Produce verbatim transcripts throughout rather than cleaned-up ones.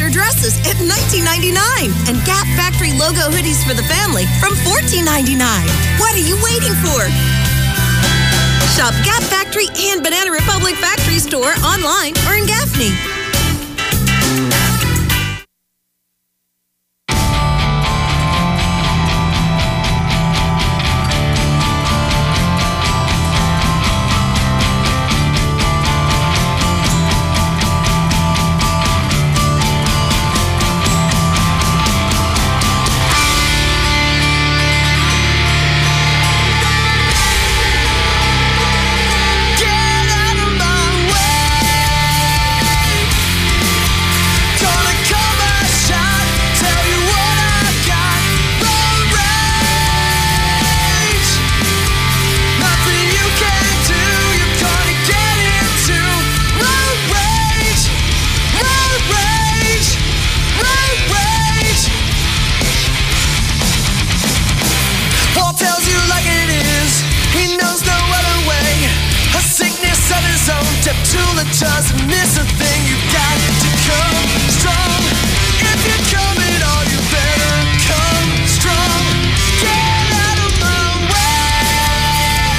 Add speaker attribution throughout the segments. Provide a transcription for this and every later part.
Speaker 1: polyester dresses at nineteen ninety-nine dollars and Gap Factory logo hoodies for the family from fourteen ninety-nine dollars. What are you waiting for? Shop Gap Factory and Banana Republic Factory Store online or in Gaffney.
Speaker 2: Doesn't miss a thing. You got to come strong. If you're coming on, you better come strong. Get out of my way.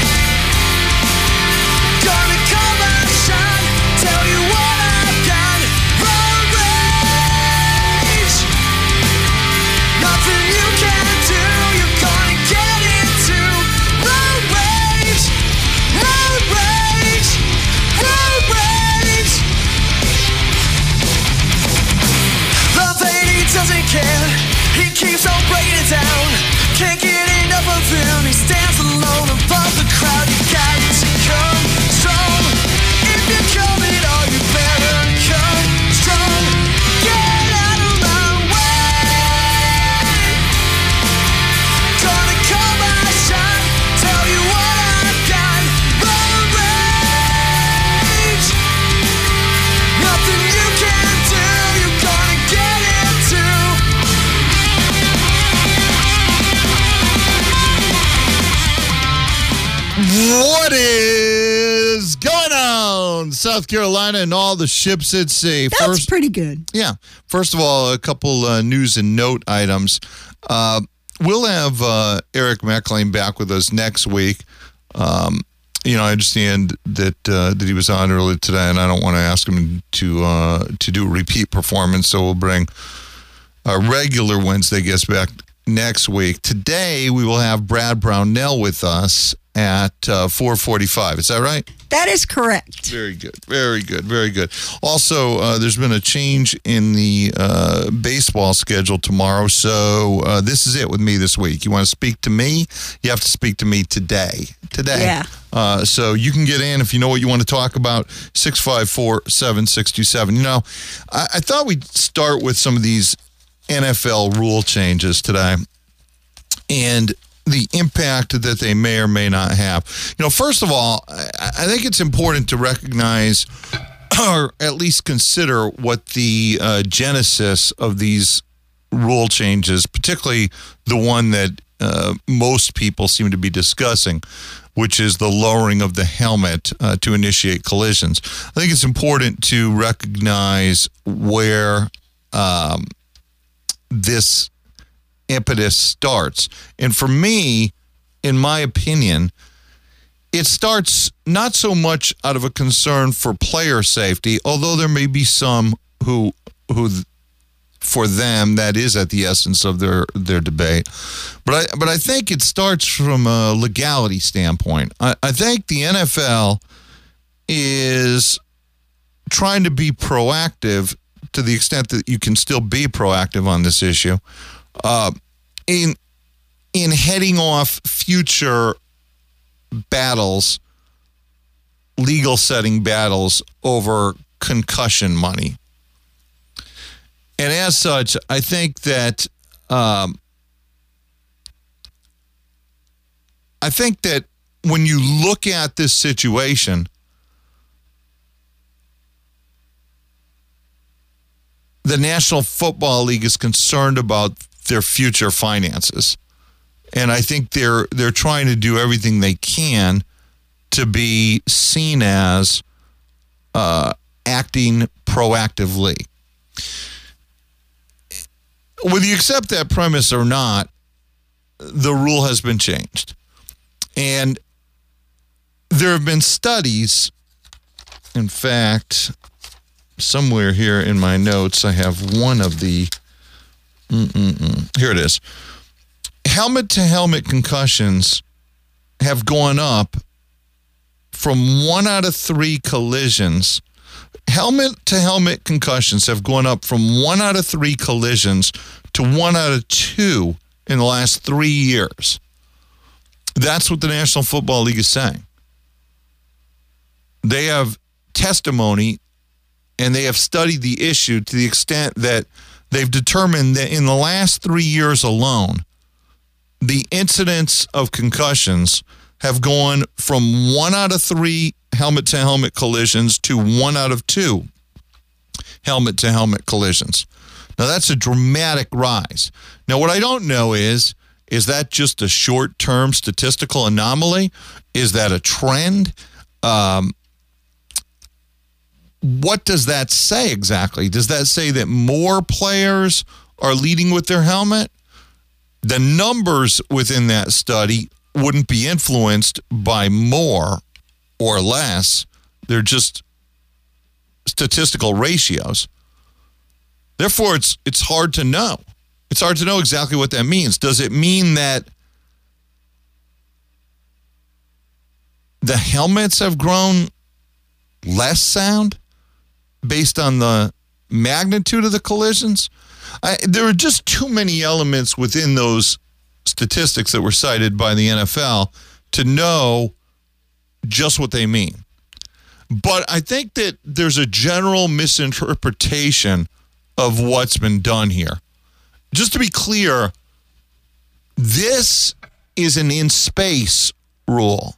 Speaker 2: Gonna call my shot, tell you what I've got. Road rage, nothing you can do. You're gonna get into road rage, road rage, road rage. Doesn't care, he keeps on breaking it down. Can't get enough of him, he stands alone above the crowd. You got to come strong. If you're coming on, you better come strong. Get out of my way. Gonna call my shot, tell you what I've got. Road rage, nothing you can do. You're gonna get into.
Speaker 3: What is going on, South Carolina and all the ships at sea?
Speaker 4: That's
Speaker 3: First,
Speaker 4: pretty good.
Speaker 3: Yeah. First of all, a couple uh, news and note items. Uh, we'll have uh, Eric McLean back with us next week. Um, you know, I understand that uh, that he was on earlier today, and I don't want to ask him to uh, to do a repeat performance, so we'll bring a regular Wednesday guest back next week. Today, we will have Brad Brownell with us at uh, four forty-five. Is that right?
Speaker 4: That is correct.
Speaker 3: Very good. Very good. Very good. Also, uh, there's been a change in the uh, baseball schedule tomorrow. So uh, this is it with me this week. You want to speak to me? You have to speak to me today. Today.
Speaker 4: Yeah.
Speaker 3: Uh, so you can get in if you know what you want to talk about. six five four, seven six two seven. You know, I, I thought we'd start with some of these N F L rule changes today. And the impact that they may or may not have. You know, first of all, I think it's important to recognize or at least consider what the uh, genesis of these rule changes, particularly the one that uh, most people seem to be discussing, which is the lowering of the helmet uh, to initiate collisions. I think it's important to recognize where um, this impetus starts. And for me, in my opinion, it starts not so much out of a concern for player safety, although there may be some who who for them that is at the essence of their their debate. But I but I think it starts from a legality standpoint. I, I think the N F L is trying to be proactive to the extent that you can still be proactive on this issue. Uh, in in heading off future battles, legal setting battles over concussion money. And as such, I think that um, I think that when you look at this situation, the National Football League is concerned about their future finances. And I think they're they're trying to do everything they can to be seen as uh, acting proactively. whether you accept that premise or not, the rule has been changed. And there have been studies. In fact, somewhere here in my notes, I have one of the, mm-mm-mm. Here it is. Helmet-to-helmet concussions have gone up from one out of three collisions. Helmet-to-helmet concussions have gone up from one out of three collisions to one out of two in the last three years. That's what the National Football League is saying. They have testimony and they have studied the issue to the extent that they've determined that in the last three years alone, the incidence of concussions have gone from one out of three helmet-to-helmet collisions to one out of two helmet-to-helmet collisions. Now, that's a dramatic rise. Now, what I don't know is, is that just a short-term statistical anomaly? Is that a trend? Um, what does that say exactly? Does that say that more players are leading with their helmet? The numbers within that study wouldn't be influenced by more or less. They're just statistical ratios. Therefore, it's it's hard to know. It's hard to know exactly what that means. Does it mean that the helmets have grown less sound based on the magnitude of the collisions? I, there are just too many elements within those statistics that were cited by the N F L to know just what they mean. But I think that there's a general misinterpretation of what's been done here. Just to be clear, this is an in-space rule.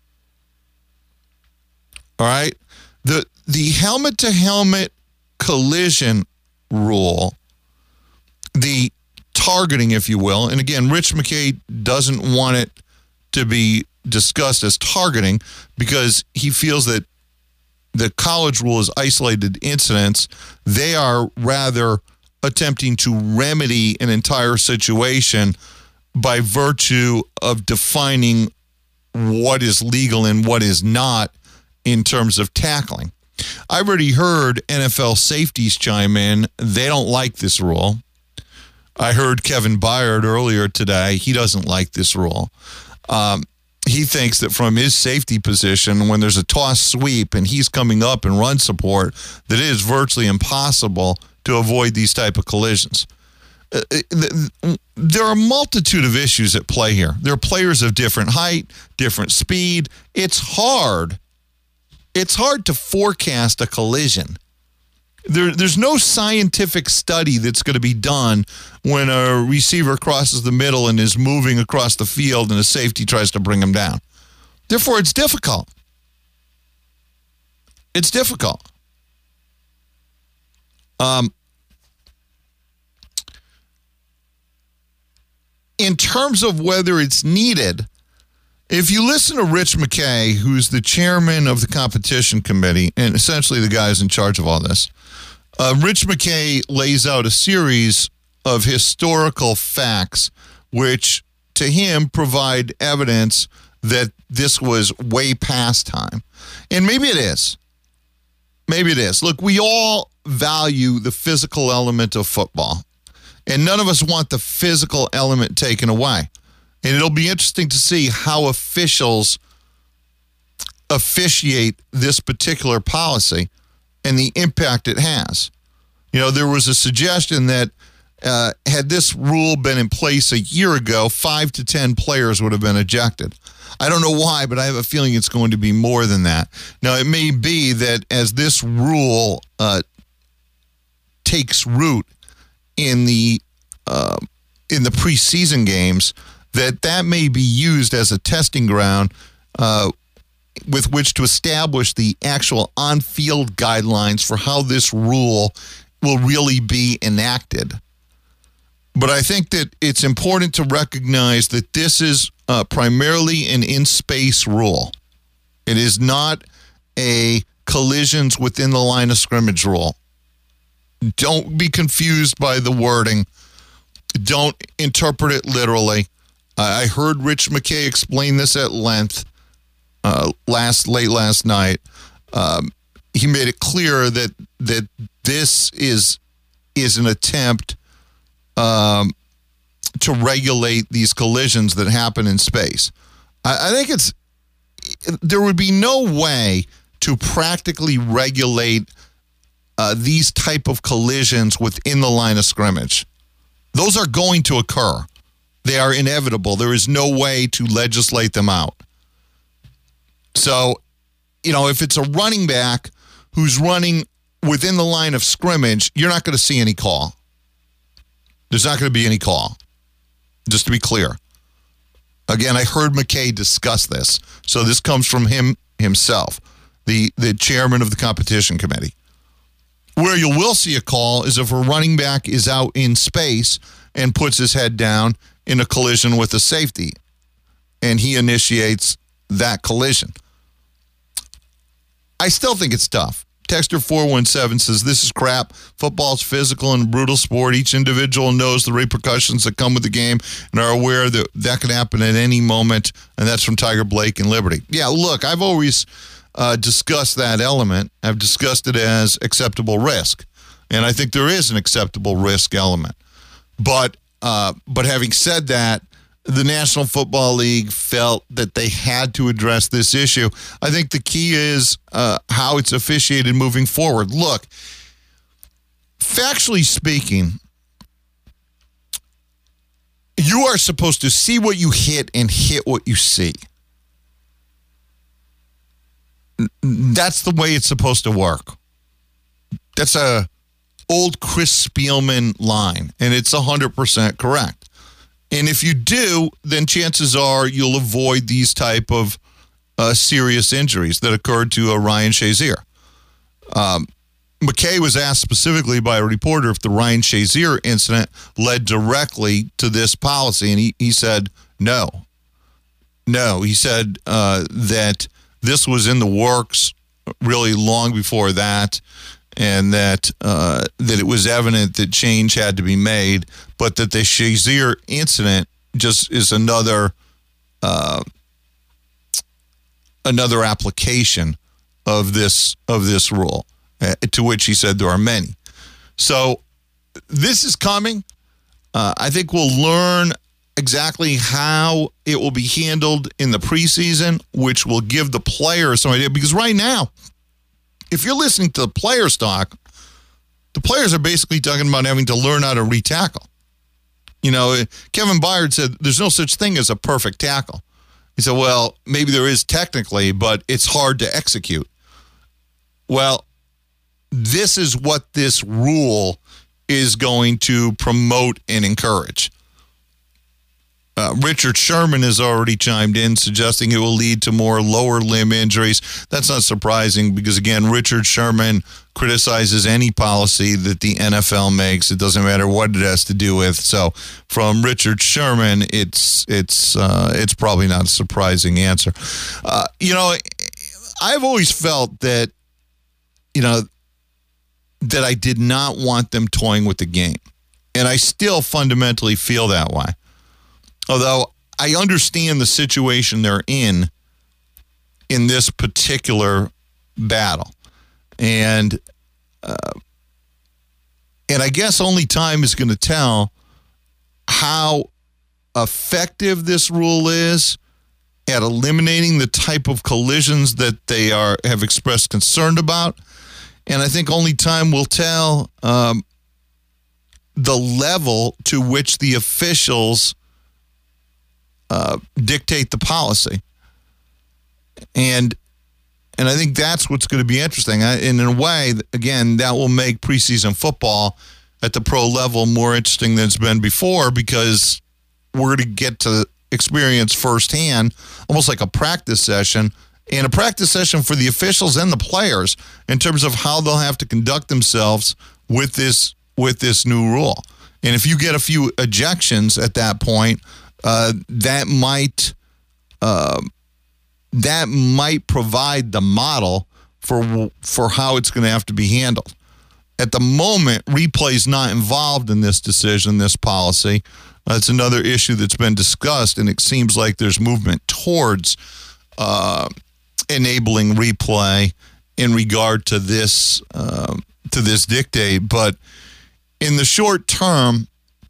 Speaker 3: All right? The the helmet-to-helmet collision rule, the targeting, if you will, and again, Rich McKay doesn't want it to be discussed as targeting because he feels that the college rule is isolated incidents. They are rather attempting to remedy an entire situation by virtue of defining what is legal and what is not in terms of tackling. I've already heard N F L safeties chime in. They don't like this rule. I heard Kevin Byard earlier today. He doesn't like this rule. Um, he thinks that from his safety position, when there's a toss sweep and he's coming up in run support, that it is virtually impossible to avoid these type of collisions. Uh, there are a multitude of issues at play here. There are players of different height, different speed. It's hard. It's hard to forecast a collision. There, there's no scientific study that's going to be done when a receiver crosses the middle and is moving across the field and a safety tries to bring him down. Therefore, it's difficult. It's difficult. Um, in terms of whether it's needed, if you listen to Rich McKay, who's the chairman of the competition committee, and essentially the guy who's in charge of all this, uh, Rich McKay lays out a series of historical facts which, to him, provide evidence that this was way past time. And maybe it is. Maybe it is. Look, we all value the physical element of football, and none of us want the physical element taken away. And it'll be interesting to see how officials officiate this particular policy and the impact it has. You know, there was a suggestion that uh, had this rule been in place a year ago, five to ten players would have been ejected. I don't know why, but I have a feeling it's going to be more than that. Now, it may be that as this rule uh, takes root in the uh, in the preseason games, that that may be used as a testing ground uh, with which to establish the actual on-field guidelines for how this rule will really be enacted. But I think that it's important to recognize that this is uh, primarily an in-space rule. It is not a collisions within the line of scrimmage rule. Don't be confused by the wording. don't interpret it literally. Uh, I heard Rich McKay explain this at length uh, last late last night. Um, he made it clear that that this is is an attempt um, to regulate these collisions that happen in space. I, I think it's there would be no way to practically regulate uh, these type of collisions within the line of scrimmage. Those are going to occur. They are inevitable. There is no way to legislate them out. So, you know, if it's a running back who's running within the line of scrimmage, you're not going to see any call. There's not going to be any call. Just to be clear. Again, I heard McKay discuss this. So this comes from him himself, the, the chairman of the competition committee. Where you will see a call is if a running back is out in space and puts his head down in a collision with a safety, and he initiates that collision. I still think it's tough. Texter four one seven says, this is crap. Football's physical and brutal sport. Each individual knows the repercussions that come with the game and are aware that that can happen at any moment, and that's from Tiger Blake and Liberty. Yeah, look, I've always uh, discussed that element. I've discussed it as acceptable risk, and I think there is an acceptable risk element. But uh, but having said that, the National Football League felt that they had to address this issue. I think the key is uh, how it's officiated moving forward. Look, factually speaking, you are supposed to see what you hit and hit what you see. That's the way it's supposed to work. That's a old Chris Spielman line, and it's one hundred percent correct. And if you do, then chances are you'll avoid these type of uh, serious injuries that occurred to uh, Ryan Shazier. Um, McKay was asked specifically by a reporter if the Ryan Shazier incident led directly to this policy, and he, he said no. No, he said uh, that this was in the works really long before that, and that uh, that it was evident that change had to be made, but that the Shazier incident just is another uh, another application of this of this rule, uh, to which he said there are many. So this is coming. Uh, I think we'll learn exactly how it will be handled in the preseason, which will give the players some idea. Because right now, if you're listening to the players talk, the players are basically talking about having to learn how to re-tackle. You know, Kevin Byard said there's no such thing as a perfect tackle. He said, well, maybe there is technically, but it's hard to execute. Well, this is what this rule is going to promote and encourage. Uh, Richard Sherman has already chimed in, suggesting it will lead to more lower limb injuries. That's not surprising because, again, Richard Sherman criticizes any policy that the N F L makes. It doesn't matter what it has to do with. So, from Richard Sherman, it's it's uh, it's probably not a surprising answer. Uh, you know, I've always felt that, you know, that I did not want them toying with the game, and I still fundamentally feel that way. Although I understand the situation they're in in this particular battle. And uh, and I guess only time is going to tell how effective this rule is at eliminating the type of collisions that they are have expressed concern about. And I think only time will tell um, the level to which the officials Uh, dictate the policy. And and I think that's what's going to be interesting. I, and in a way, again, that will make preseason football at the pro level more interesting than it's been before, because we're going to get to experience firsthand, almost like a practice session, and a practice session for the officials and the players in terms of how they'll have to conduct themselves with this with this new rule. And if you get a few ejections at that point, Uh, that might uh, that might provide the model for for how it's going to have to be handled. At the moment, replay is not involved in this decision, this policy. That's another issue that's been discussed, and it seems like there's movement towards uh, enabling replay in regard to this uh, to this dictate. But in the short term,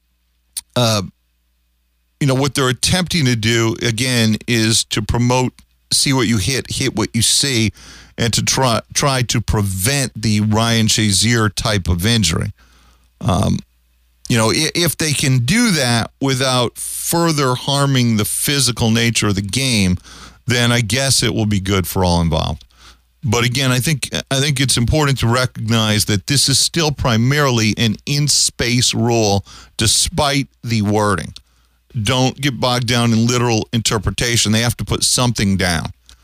Speaker 3: uh, you know, what they're attempting to do, again, is to promote see what you hit, hit what you see, and to try try to prevent the Ryan Shazier type of injury. Um, you know, if, if they can do that without further harming the physical nature of the game, then I guess it will be good for all involved. But again, I think I think it's important to recognize that this is still primarily an in-space rule, despite the wording. Don't get bogged down in literal interpretation. They have to put something down.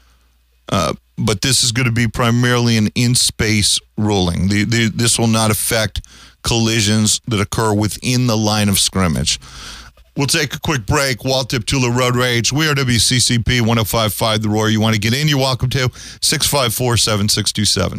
Speaker 3: Uh, but this is going to be primarily an in-space ruling. The, the, this will not affect collisions that occur within the line of scrimmage. We'll take a quick break. Walt Deptula Road Rage. We are W C C P one oh five point five The Roar. You want to get in, you're welcome to. six five four, seven six two seven.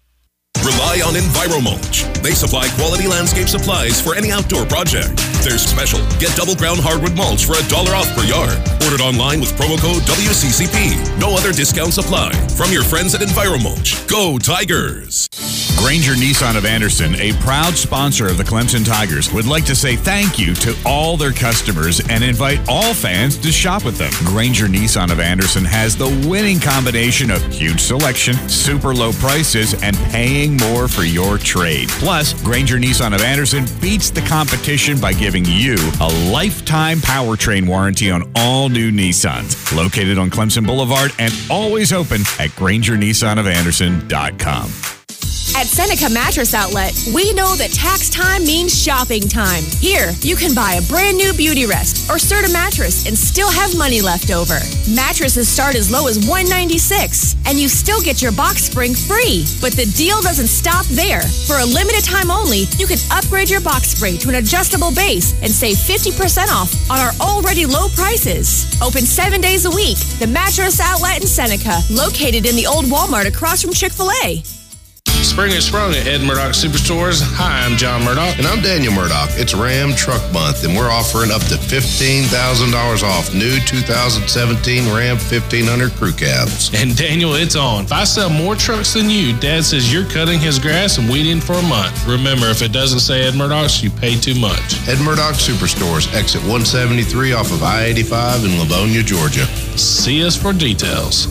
Speaker 4: Rely on EnviroMulch. They supply quality landscape supplies for any outdoor project. They're special. Get double ground hardwood mulch for a dollar off per yard. Ordered online with promo code W C C P. No other discounts apply. From your friends at EnviroMulch. Go Tigers!
Speaker 5: Granger Nissan of Anderson, a proud sponsor of the Clemson Tigers, would like to say thank you to all their customers and invite all fans to shop with them. Granger Nissan of Anderson has the winning combination of huge selection, super low prices, and paying more for your trade. Plus, Granger Nissan of Anderson beats the competition by giving you a lifetime powertrain warranty on all new Nissans. Located on Clemson Boulevard and always open at Granger Nissan of Anderson dot com.
Speaker 6: At Seneca Mattress Outlet, we know that tax time means shopping time. Here, you can buy a brand new Beauty Rest or Serta mattress and still have money left over. Mattresses start as low as one hundred ninety-six dollars, and you still get your box spring free. But the deal doesn't stop there. For a limited time only, you can upgrade your box spring to an adjustable base and save fifty percent off on our already low prices. Open seven days a week. The Mattress Outlet in Seneca, located in the old Walmart across from Chick-fil-A.
Speaker 7: Spring is sprung at Ed Murdoch Superstores. Hi, I'm John Murdoch.
Speaker 8: And I'm Daniel Murdoch. It's Ram Truck Month, and we're offering up to fifteen thousand dollars off new two thousand seventeen Ram fifteen hundred crew cabs.
Speaker 7: And Daniel, it's on. If I sell more trucks than you, Dad says you're cutting his grass and weeding for a month. Remember, if it doesn't say Ed Murdoch's, you pay too much.
Speaker 8: Ed Murdoch Superstores, exit one seventy-three off of I eighty-five in Livonia, Georgia.
Speaker 7: See us for details.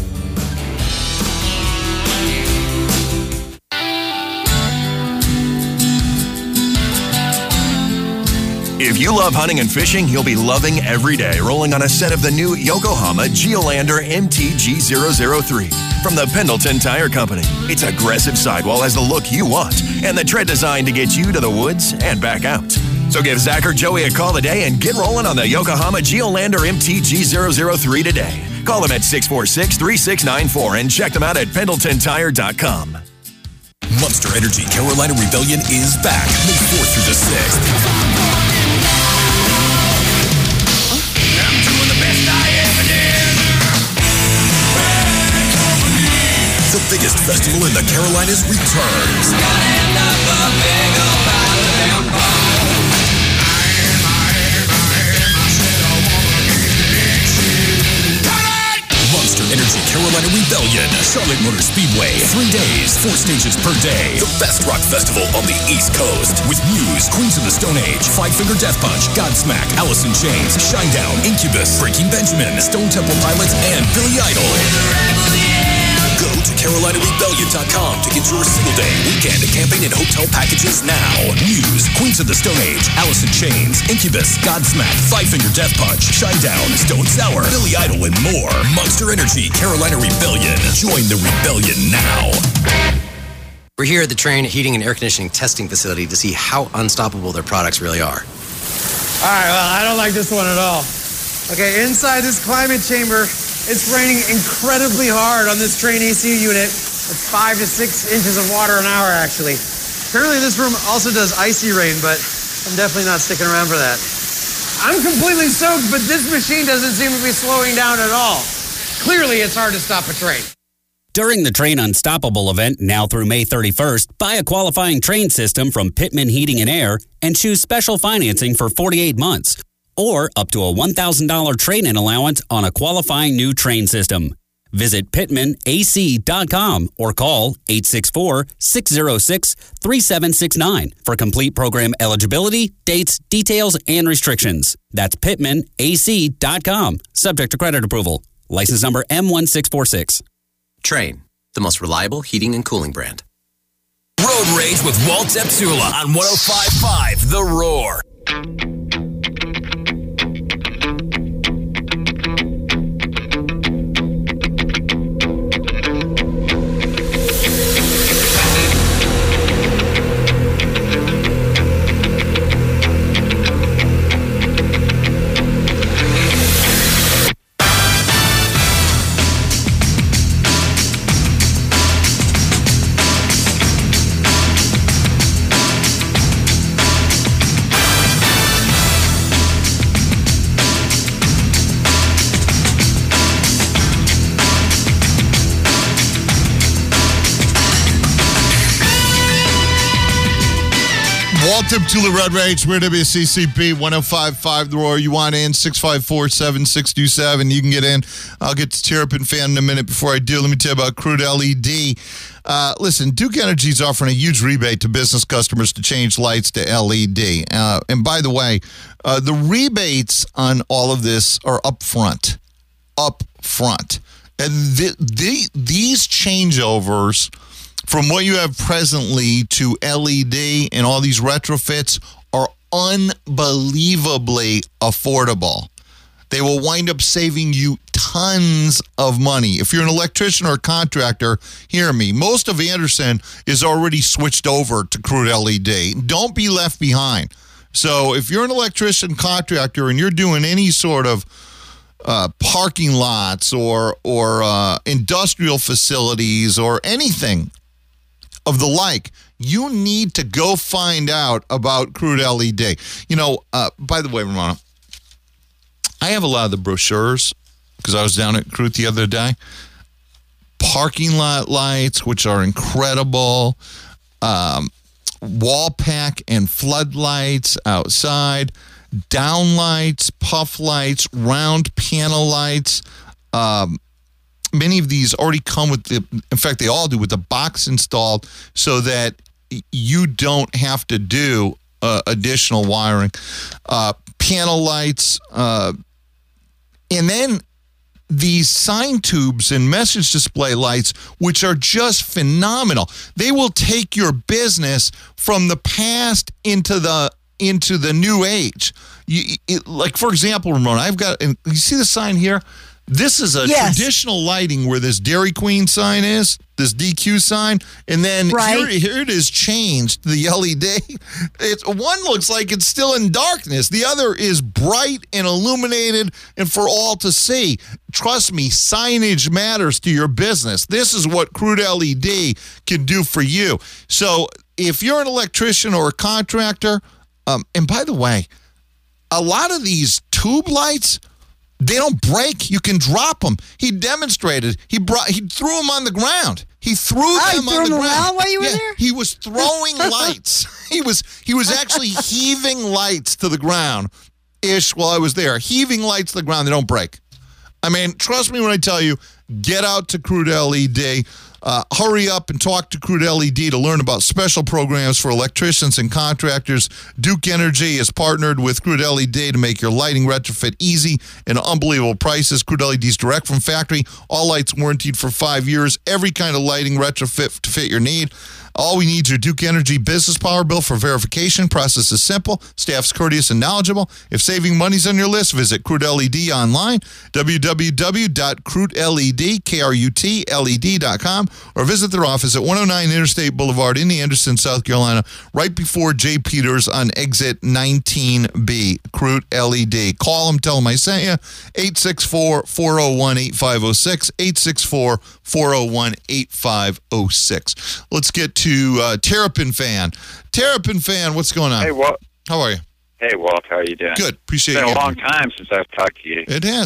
Speaker 4: If you love hunting and fishing, you'll be loving every day rolling on a set of the new Yokohama Geolandar M T G zero zero three from the Pendleton Tire Company. Its aggressive sidewall has the look you want and the tread designed to get you to the woods and back out. So give Zach or Joey a call today and get rolling on the Yokohama Geolandar M T G zero zero three today. Call them at six four six, three six nine four and check them out at pendleton tire dot com. Monster Energy Carolina Rebellion is back May fourth through the sixth. The biggest festival in the Carolinas returns. Monster Energy Carolina Rebellion, Charlotte Motor Speedway. Three days, four stages per day. The best rock festival on the East Coast. With Muse, Queens of the Stone Age, Five Finger Death Punch, Godsmack, Alice in Chains, Shinedown, Incubus, Breaking Benjamin, Stone Temple Pilots, and Billy Idol. Go to carolina rebellion dot com to get your single day, weekend, camping, and hotel packages now. Muse, Queens of the Stone Age, Alice in Chains, Incubus, Godsmack, Five Finger Death Punch, Shinedown, Stone Sour, Billy Idol, and more. Monster Energy Carolina Rebellion. Join the rebellion now.
Speaker 9: We're here at the Trane Heating and Air Conditioning Testing Facility to see how unstoppable their products really are.
Speaker 10: All right, well, I don't like this one at all. Okay, inside this climate chamber, it's raining incredibly hard on this Trane A C unit. It's five to six inches of water an hour, actually. Apparently this room also does icy rain, but I'm definitely not sticking around for that. I'm completely soaked, but this machine doesn't seem to be slowing down at all. Clearly, it's hard to stop a train.
Speaker 11: During the Train Unstoppable event, now through May thirty-first, buy a qualifying train system from Pittman Heating and Air and choose special financing for forty-eight months, or up to a one thousand dollars trade-in allowance on a qualifying new train system. Visit pittman a c dot com or call eight six four, six zero six, three seven six nine for complete program eligibility, dates, details, and restrictions. That's pittman a c dot com, subject to credit approval. License number M one six four six.
Speaker 9: Train, the most reliable heating and cooling brand.
Speaker 4: Road Rage with Walt Zepsula on one oh five point five The Roar.
Speaker 3: Walt Zepsula, Road Rage, we're W C C P one oh five point five The Roar. You want in, six five four, seven six two seven. You can get in. I'll get to Terrapin Fan in a minute. Before I do, let me tell you about Crude L E D. Uh, listen, Duke Energy is offering a huge rebate to business customers to change lights to L E D. Uh, and by the way, uh, the rebates on all of this are up front. Up front. And the, the, these changeovers from what you have presently to L E D and all these retrofits are unbelievably affordable. They will wind up saving you tons of money. If you're an electrician or a contractor, hear me. Most of Anderson is already switched over to Crude L E D. Don't be left behind. So if you're an electrician contractor and you're doing any sort of Uh, parking lots or or uh, industrial facilities or anything of the like, you need to go find out about Crude L E D. You know, uh, by the way, Ramona, I have a lot of the brochures because I was down at Crude the other day. Parking lot lights, which are incredible. Um, wall pack and floodlights outside. Down lights, puff lights, round panel lights. Um, many of these already come with the, in fact, they all do, with the box installed so that you don't have to do uh, additional wiring. Uh, panel lights, uh, and then these sign tubes and message display lights, which are just phenomenal. They will take your business from the past into the into the new age. You, it, like, for example, Ramona, I've got, and you see the sign here? This is a yes. traditional lighting where this Dairy Queen sign is, this D Q sign, and then right. here, here it is changed to the L E D. It's, one looks like it's still in darkness. The other is bright and illuminated and for all to see. Trust me, signage matters to your business. This is what Crude L E D can do for you. So if you're an electrician or a contractor, Um, and by the way, a lot of these tube lights, they don't break. You can drop them. He demonstrated. He brought. He threw them on the ground. He threw
Speaker 12: oh,
Speaker 3: them
Speaker 12: threw
Speaker 3: on the
Speaker 12: them
Speaker 3: ground.
Speaker 12: While you were
Speaker 3: yeah,
Speaker 12: there?
Speaker 3: He was throwing lights. He was he was actually heaving lights to the ground, ish, while I was there. Heaving lights to the ground. They don't break. I mean, trust me when I tell you, get out to Crude L E D. Uh, hurry up and talk to Crude L E D to learn about special programs for electricians and contractors. Duke Energy has partnered with Crude L E D to make your lighting retrofit easy and unbelievable prices. Crude L E D is direct from factory. All lights warranted for five years. Every kind of lighting retrofit to fit your need. All we need is your Duke Energy business power bill for verification. Process is simple. Staff's courteous and knowledgeable. If saving money's on your list, visit Crude L E D online, w w w dot crude led, K R U T L E D dot com, or visit their office at one oh nine Interstate Boulevard in Anderson, South Carolina, right before J. Peters on exit nineteen B. Crude L E D. Call them, tell them I sent you. eight six four, four oh one, eight five oh six, eight six four, four oh one, eight five oh six. Let's get to to uh, Terrapin Fan. Terrapin Fan, what's going on?
Speaker 13: Hey, Walt.
Speaker 3: How are you?
Speaker 13: Hey, Walt. How are you doing?
Speaker 3: Good. Appreciate
Speaker 13: it.
Speaker 3: it.
Speaker 13: It's been a long time since I've talked to you.
Speaker 3: It has.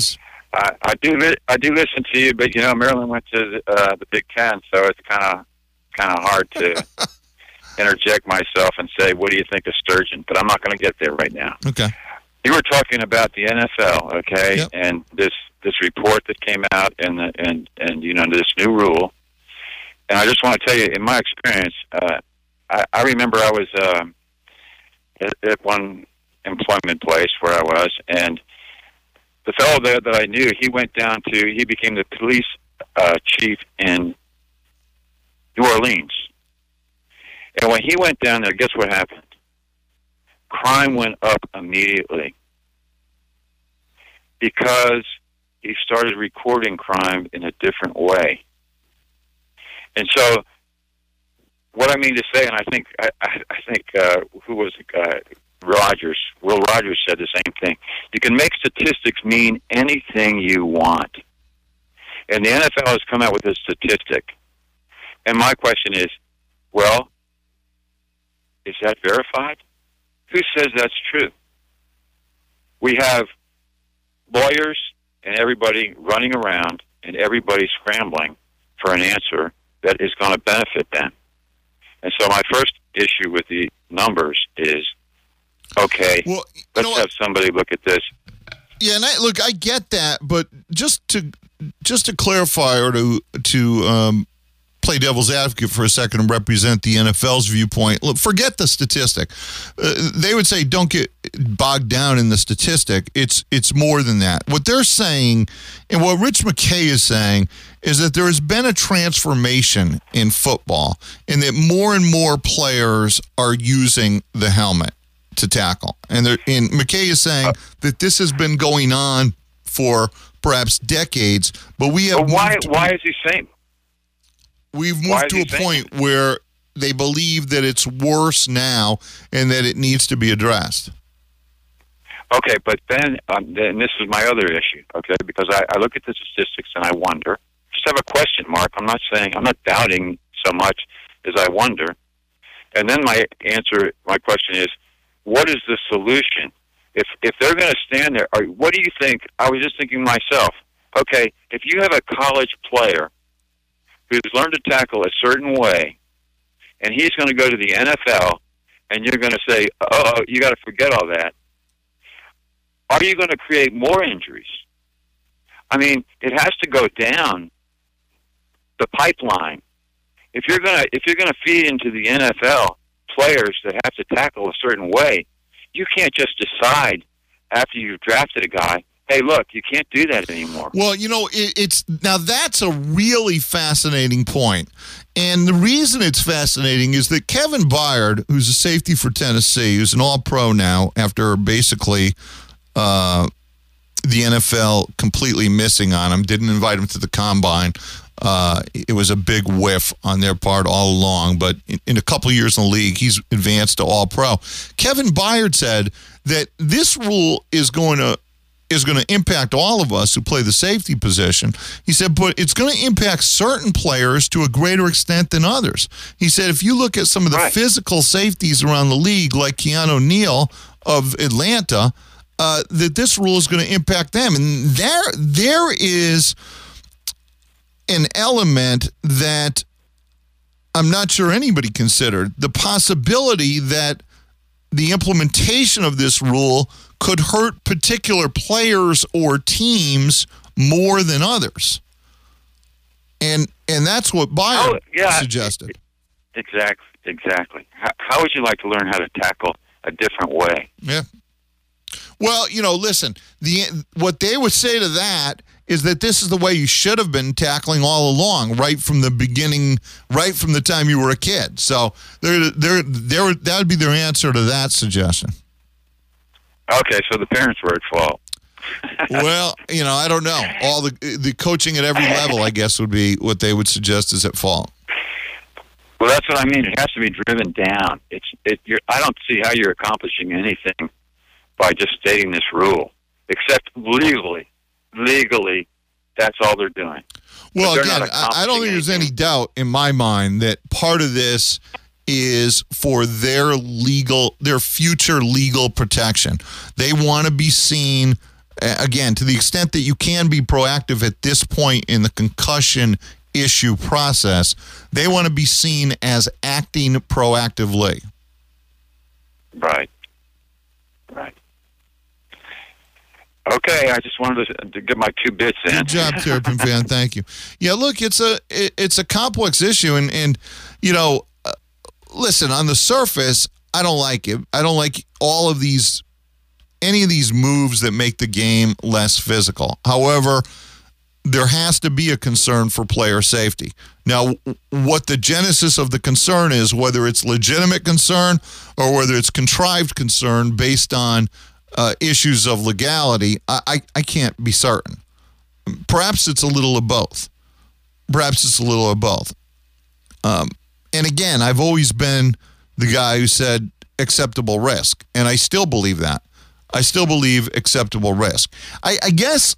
Speaker 12: I, I do li- I do listen to you, but you know Maryland went to uh, the Big Ten, so it's kind of kind of hard to interject myself and say, "What do you think of Sturgeon?" But I'm not going to get there right now.
Speaker 3: Okay.
Speaker 12: You were talking about the N F L, okay,
Speaker 3: Yep.
Speaker 12: and this this report that came out, and the, and and you know this new rule. And I just want to tell you, in my experience, uh, I, I remember I was um, at, at one employment place where I was, and the fellow there that I knew, he went down to, he became the police uh, chief in New Orleans. And when he went down there, guess what happened? Crime went up immediately because he started recording crime in a different way. And so, what I mean to say, and I think I, I think uh, who was the guy? Rogers, Will Rogers said the same thing. You can make statistics mean anything you want. And the N F L has come out with a statistic. And my question is, well, is that verified? Who says that's true? We have lawyers and everybody running around and everybody scrambling for an answer that is going to benefit them. And so my first issue with the numbers is, okay,
Speaker 3: well,
Speaker 12: let's have somebody look at this.
Speaker 3: Yeah, and I, look, I get that, but just to just to clarify or to to um, play devil's advocate for a second and represent the N F L's viewpoint, look, forget the statistic. Uh, they would say don't get bogged down in the statistic. It's it's more than that. What they're saying, and what Rich McKay is saying, is that there has been a transformation in football, and that more and more players are using the helmet to tackle. And, and McKay is saying that this has been going on for perhaps decades, but we have
Speaker 12: But why?
Speaker 3: moved,
Speaker 12: Why is he saying?
Speaker 3: we've
Speaker 12: why
Speaker 3: moved
Speaker 12: is
Speaker 3: to a
Speaker 12: he saying
Speaker 3: point where they believe that it's worse now and that it needs to be addressed.
Speaker 12: Okay, but then, um, then this is my other issue. Okay, because I, I look at the statistics and I wonder. Just have a question mark. I'm not saying I'm not doubting so much as I wonder. And then my answer, my question is, what is the solution? If if they're going to stand there, or what do you think? I was just thinking to myself, okay, if you have a college player who's learned to tackle a certain way, and he's going to go to the N F L, and you're going to say, oh, you got to forget all that, are you going to create more injuries? I mean, it has to go down the pipeline. If you're going to if you're going to feed into the N F L players that have to tackle a certain way, you can't just decide after you've drafted a guy, hey, look, you can't do that anymore.
Speaker 3: Well, you know, it, it's now that's a really fascinating point. And the reason it's fascinating is that Kevin Byard, who's a safety for Tennessee, who's an all-pro now after basically uh, the N F L completely missing on him, didn't invite him to the combine. Uh, it was a big whiff on their part all along, but in, in a couple of years in the league, he's advanced to all-pro. Kevin Byard said that this rule is going to is going to impact all of us who play the safety position. He said, but it's going to impact certain players to a greater extent than others. He said, if you look at some of the
Speaker 12: right.
Speaker 3: physical safeties around the league, like Keanu Neal of Atlanta, uh, that this rule is going to impact them. And there, there is an element that I'm not sure anybody considered, the possibility that the implementation of this rule could hurt particular players or teams more than others. And and that's what Byard
Speaker 12: oh, yeah,
Speaker 3: suggested.
Speaker 12: Exactly, exactly. How, how would you like to learn how to tackle a different way?
Speaker 3: Yeah. Well, you know, listen, the what they would say to that is that this is the way you should have been tackling all along, right from the beginning, right from the time you were a kid. So they're, they're, they're, that would be their answer to that suggestion.
Speaker 12: Okay, so the parents were at fault.
Speaker 3: Well, you know, I don't know. All the the coaching at every level, I guess, would be what they would suggest is at fault.
Speaker 12: Well, that's what I mean. It has to be driven down. It's it. You're, I don't see how you're accomplishing anything by just stating this rule, except legally. Legally, that's all they're doing.
Speaker 3: Well,
Speaker 12: they're
Speaker 3: again, I, I don't think there's any doubt in my mind that part of this is for their legal, their future legal protection. They want to be seen uh, again, to the extent that you can be proactive at this point in the concussion issue process, they want to be seen as acting proactively.
Speaker 12: Right. Right. Okay, I just wanted to, to get my two bits in.
Speaker 3: Good job, Terrapin fan. Thank you. Yeah, look, it's a it, it's a complex issue, and and you know, uh, listen, on the surface, I don't like it. I don't like all of these, any of these moves that make the game less physical. However, there has to be a concern for player safety. Now, what the genesis of the concern is, whether it's legitimate concern or whether it's contrived concern based on uh, issues of legality, I, I, I can't be certain. Perhaps it's a little of both. Perhaps it's a little of both. Um, and again, I've always been the guy who said acceptable risk, and I still believe that. I still believe acceptable risk. I, I guess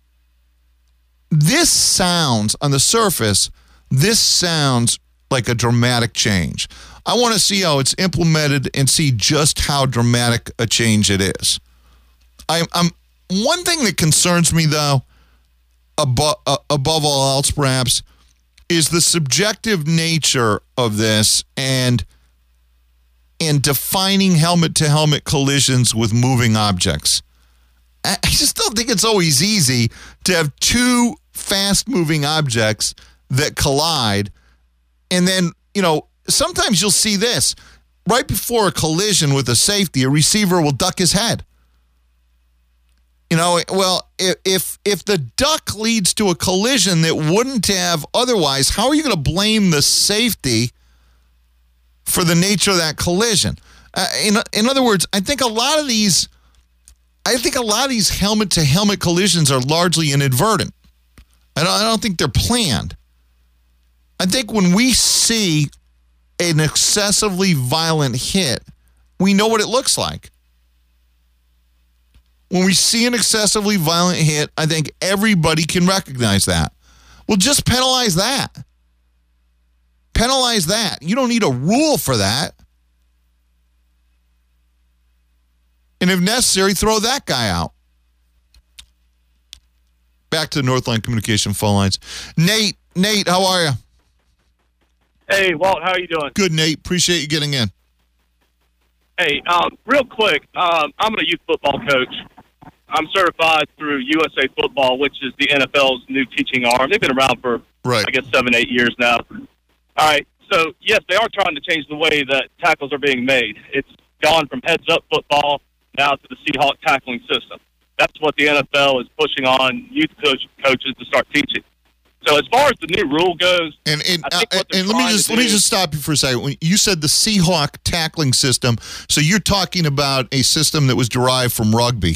Speaker 3: this sounds, on the surface, this sounds like a dramatic change. I want to see how it's implemented and see just how dramatic a change it is. I, I'm one thing that concerns me, though, above, uh, above all else, perhaps, is the subjective nature of this and and defining helmet-to-helmet collisions with moving objects. I just don't think it's always easy to have two fast-moving objects that collide. And then, you know, sometimes you'll see this. Right before a collision with a safety, a receiver will duck his head. You know, well, if if the duck leads to a collision that wouldn't have otherwise, how are you going to blame the safety for the nature of that collision? Uh, in in other words, I think a lot of these, I think a lot of these helmet-to-helmet collisions are largely inadvertent. I don't, I don't think they're planned. I think when we see an excessively violent hit, we know what it looks like. When we see an excessively violent hit, I think everybody can recognize that. Well, just penalize that. Penalize that. You don't need a rule for that. And if necessary, throw that guy out. Back to the Northline Communication phone lines. Nate, Nate, how are you?
Speaker 13: Hey, Walt, how are you doing?
Speaker 3: Good, Nate. Appreciate you getting in.
Speaker 13: Hey, um, real quick, um, I'm a youth football coach. I'm certified through U S A Football, which is the N F L's new teaching arm. They've been around for, right. I guess, seven, eight years now. All right, so, yes, they are trying to change the way that tackles are being made. It's gone from heads-up football now to the Seahawk tackling system. That's what the N F L is pushing on youth coach, coaches to start teaching. So as far as the new rule goes,
Speaker 3: and and,
Speaker 13: I think
Speaker 3: uh, and let me just let me just stop you for a second. When you said the Seahawk tackling system, so you're talking about a system that was derived from rugby.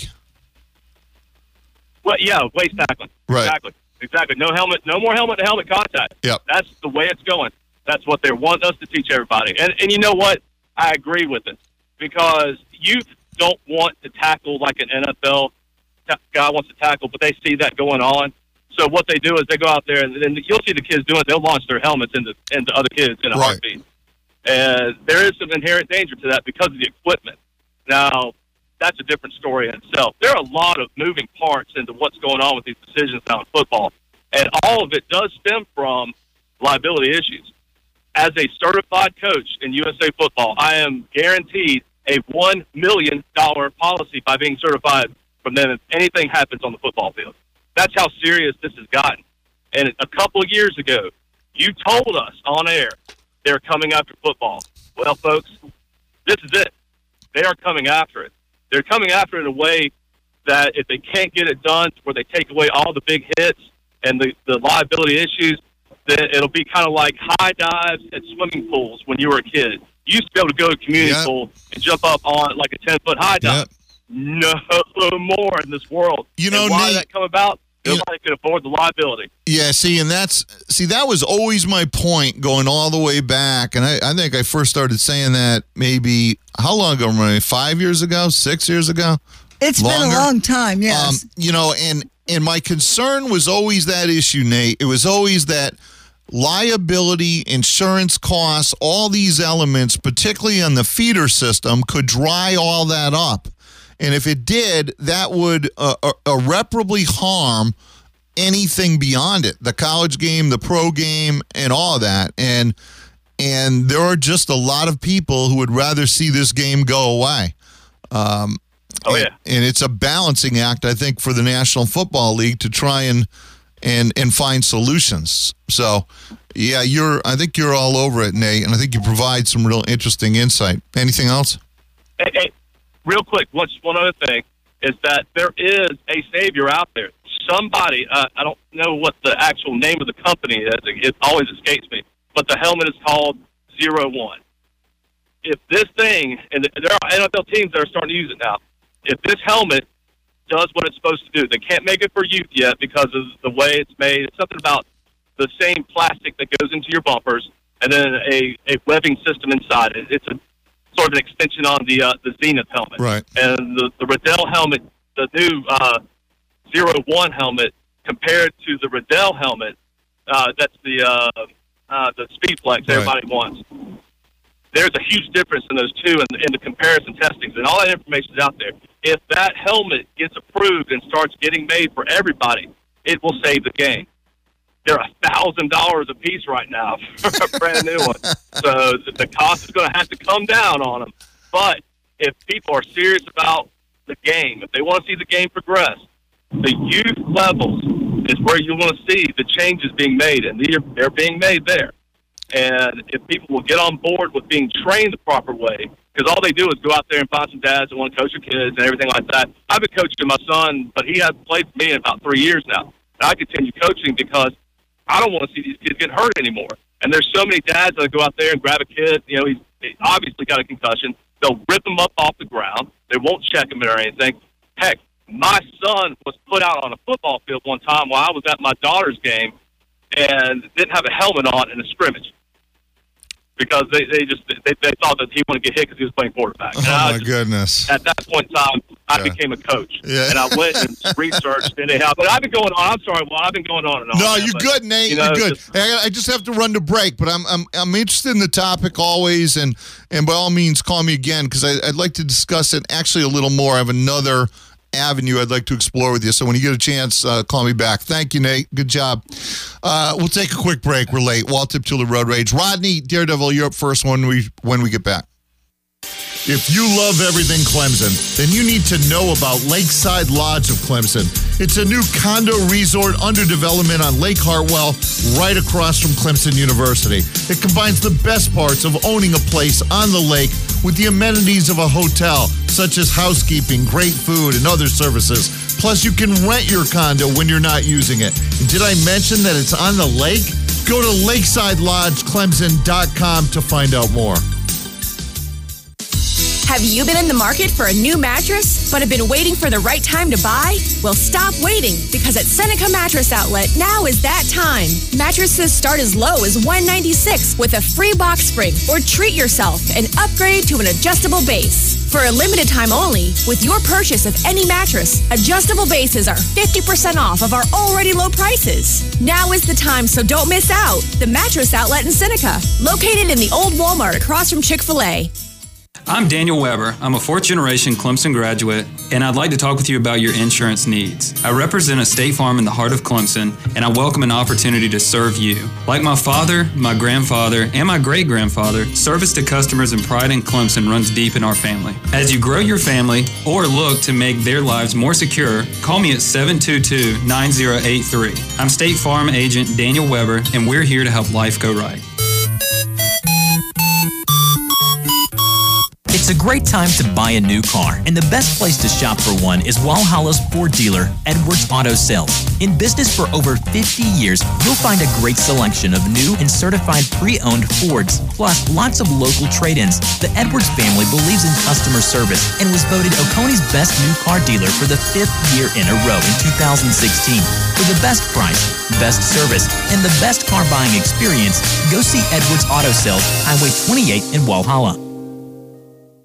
Speaker 13: Well, yeah, waist tackling.
Speaker 3: Right.
Speaker 13: Exactly. Exactly. No helmet, no more helmet to helmet contact.
Speaker 3: Yep.
Speaker 13: That's the way it's going. That's what they want us to teach everybody. And and you know what? I agree with it because youth don't want to tackle like an N F L guy wants to tackle, but they see that going on. So what they do is they go out there, and then you'll see the kids doing it. They'll launch their helmets into into other kids in a
Speaker 3: right.
Speaker 13: heartbeat. And there is some inherent danger to that because of the equipment. Now, that's a different story in itself. There are a lot of moving parts into what's going on with these decisions now in football, and all of it does stem from liability issues. As a certified coach in U S A Football, I am guaranteed a one million dollars policy by being certified from them if anything happens on the football field. That's how serious this has gotten. And a couple of years ago, you told us on air they're coming after football. Well, folks, this is it. They are coming after it. They're coming after it in a way that if they can't get it done where they take away all the big hits and the, the liability issues, then it'll be kind of like high dives at swimming pools when you were a kid. You used to be able to go to a community yep. pool and jump up on like a ten-foot high dive. Yep. No more in this world.
Speaker 3: You know,
Speaker 13: and why
Speaker 3: Nate,
Speaker 13: did that come about? Nobody can afford the liability.
Speaker 3: Yeah, see, and that's see that was always my point going all the way back, and I, I think I first started saying that maybe how long ago? Maybe five years ago, six years ago.
Speaker 14: It's Longer. been a long time, yes.
Speaker 3: Um, you know, and and my concern was always that issue, Nate. It was always that liability, insurance costs, all these elements, particularly on the feeder system, could dry all that up. And if it did, that would uh, irreparably harm anything beyond it, the college game, the pro game, and all of that. And and there are just a lot of people who would rather see this game go away. Um,
Speaker 13: oh, yeah.
Speaker 3: And, and it's a balancing act, I think, for the National Football League to try and and and find solutions. So, yeah, you're. I think you're all over it, Nate, and I think you provide some real interesting insight. Anything else?
Speaker 13: Hey, hey, real quick, one, one other thing is that there is a savior out there. Somebody, uh, I don't know what the actual name of the company is. It always escapes me. But the helmet is called Zero One. If this thing, and there are N F L teams that are starting to use it now, if this helmet does what it's supposed to do, they can't make it for youth yet because of the way it's made. It's something about the same plastic that goes into your bumpers and then a, a webbing system inside it. It's a sort of an extension on the uh, the Zenith helmet.
Speaker 3: Right.
Speaker 13: And the, the Riddell helmet, the new uh, Zero One helmet, compared to the Riddell helmet, uh, that's the uh, uh, the Speed Flex everybody wants. There's a huge difference in those two in, in the comparison testings, and all that information is out there. If that helmet gets approved and starts getting made for everybody, it will save the game. They're a thousand dollars a piece right now for a brand new one, so the cost is going to have to come down on them. But if people are serious about the game, if they want to see the game progress, the youth levels is where you want to see the changes being made, and they're, they're being made there. And if people will get on board with being trained the proper way, because all they do is go out there and find some dads that want to coach their kids and everything like that. I've been coaching my son, but he hasn't played for me in about three years now. And I continue coaching because I don't want to see these kids get hurt anymore. And there's so many dads that go out there and grab a kid. You know, he's, he's obviously got a concussion. They'll rip him up off the ground. They won't check him or anything. Heck, my son was put out on a football field one time while I was at my daughter's game and didn't have a helmet on in a scrimmage because they, they just they, they thought that he wanted to get hit because he was playing quarterback.
Speaker 3: Oh, my just, goodness.
Speaker 13: At that point in time, I
Speaker 3: Yeah.
Speaker 13: became a coach.
Speaker 3: Yeah.
Speaker 13: And I went and researched anyhow. But I've been going on. I'm sorry, well, I've been going on and on.
Speaker 3: No,
Speaker 13: man,
Speaker 3: you're
Speaker 13: but,
Speaker 3: good, Nate.
Speaker 13: you know,
Speaker 3: you're good.
Speaker 13: just-
Speaker 3: I, I just have to run to break, but I'm I'm I'm interested in the topic always, and and by all means, call me again because I'd like to discuss it actually a little more. I have another avenue I'd like to explore with you. So when you get a chance, uh, call me back. Thank you, Nate. Good job. Uh, we'll take a quick break. We're late. Walt Tiptula, Road Rage. Rodney, Daredevil, you're up first when we when we get back. If you love everything Clemson, then you need to know about Lakeside Lodge of Clemson. It's a new condo resort under development on Lake Hartwell, right across from Clemson University. It combines the best parts of owning a place on the lake with the amenities of a hotel, such as housekeeping, great food, and other services. Plus, you can rent your condo when you're not using it. And did I mention that it's on the lake? Go to lakeside lodge clemson dot com to find out more.
Speaker 6: Have you been in the market for a new mattress, but have been waiting for the right time to buy? Well, stop waiting, because at Seneca Mattress Outlet, now is that time. Mattresses start as low as one hundred ninety-six dollars with a free box spring, or treat yourself and upgrade to an adjustable base. For a limited time only, with your purchase of any mattress, adjustable bases are fifty percent off of our already low prices. Now is the time, so don't miss out. The Mattress Outlet in Seneca, located in the old Walmart across from Chick-fil-A.
Speaker 15: I'm Daniel Weber. I'm a fourth-generation Clemson graduate, and I'd like to talk with you about your insurance needs. I represent a State Farm in the heart of Clemson, and I welcome an opportunity to serve you. Like my father, my grandfather, and my great-grandfather, service to customers and pride in Clemson runs deep in our family. As you grow your family or look to make their lives more secure, call me at seven two two, nine zero eight three. I'm State Farm agent Daniel Weber, and we're here to help life go right.
Speaker 16: It's a great time to buy a new car, and the best place to shop for one is Walhalla's Ford dealer, Edwards Auto Sales. In business for over fifty years, you'll find a great selection of new and certified pre-owned Fords, plus lots of local trade-ins. The Edwards family believes in customer service and was voted Oconee's best new car dealer for the fifth year in a row in two thousand sixteen. For the best price, best service, and the best car buying experience, go see Edwards Auto Sales, Highway twenty-eight in Walhalla.
Speaker 17: You've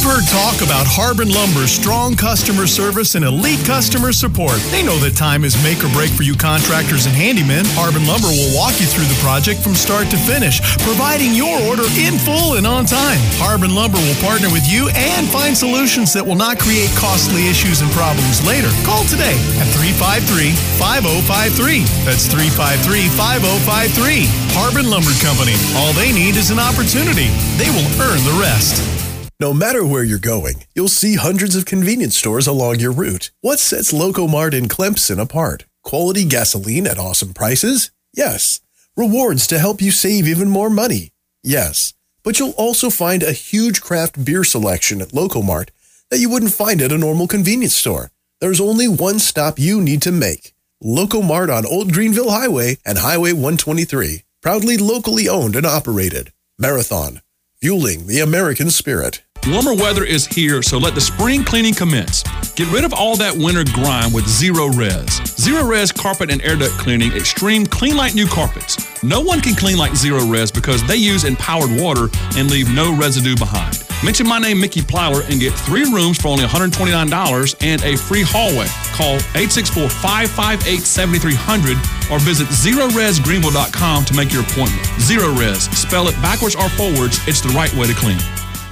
Speaker 17: heard talk about Harbin Lumber's strong customer service and elite customer support. They know that time is make or break for you contractors and handymen. Harbin Lumber will walk you through the project from start to finish, providing your order in full and on time. Harbin Lumber will partner with you and find solutions that will not create costly issues and problems later. Call today at three five three, five oh five three. That's three five three, five oh five three. Harbin Lumber Company. All they need is an opportunity. They will earn the rest.
Speaker 18: No matter where you're going, you'll see hundreds of convenience stores along your route. What sets Locomart in Clemson apart? Quality gasoline at awesome prices? Yes. Rewards to help you save even more money? Yes. But you'll also find a huge craft beer selection at Locomart that you wouldn't find at a normal convenience store. There's only one stop you need to make. Locomart on Old Greenville Highway and Highway one twenty-three. Proudly locally owned and operated. Marathon. Fueling the American spirit.
Speaker 19: Warmer weather is here, so let the spring cleaning commence. Get rid of all that winter grime with Zero Res. Zero Res Carpet and Air Duct Cleaning Extreme Clean Like New Carpets. No one can clean like Zero Res because they use empowered water and leave no residue behind. Mention my name, Mickey Plyler, and get three rooms for only one hundred twenty-nine dollars and a free hallway. Call eight six four, five five eight, seven three zero zero or visit zero res greenville dot com to make your appointment. Zero Res. Spell it backwards or forwards. It's the right way to clean.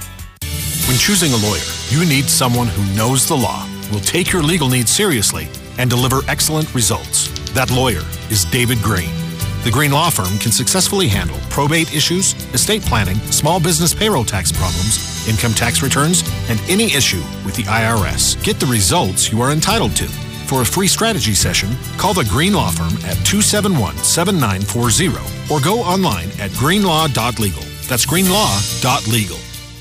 Speaker 20: When choosing a lawyer, you need someone who knows the law, will take your legal needs seriously, and deliver excellent results. That lawyer is David Green. The Green Law Firm can successfully handle probate issues, estate planning, small business payroll tax problems, income tax returns, and any issue with the I R S. Get the results you are entitled to. For a free strategy session, call the Green Law Firm at two seven one, seven nine four zero or go online at greenlaw dot legal. That's greenlaw dot legal.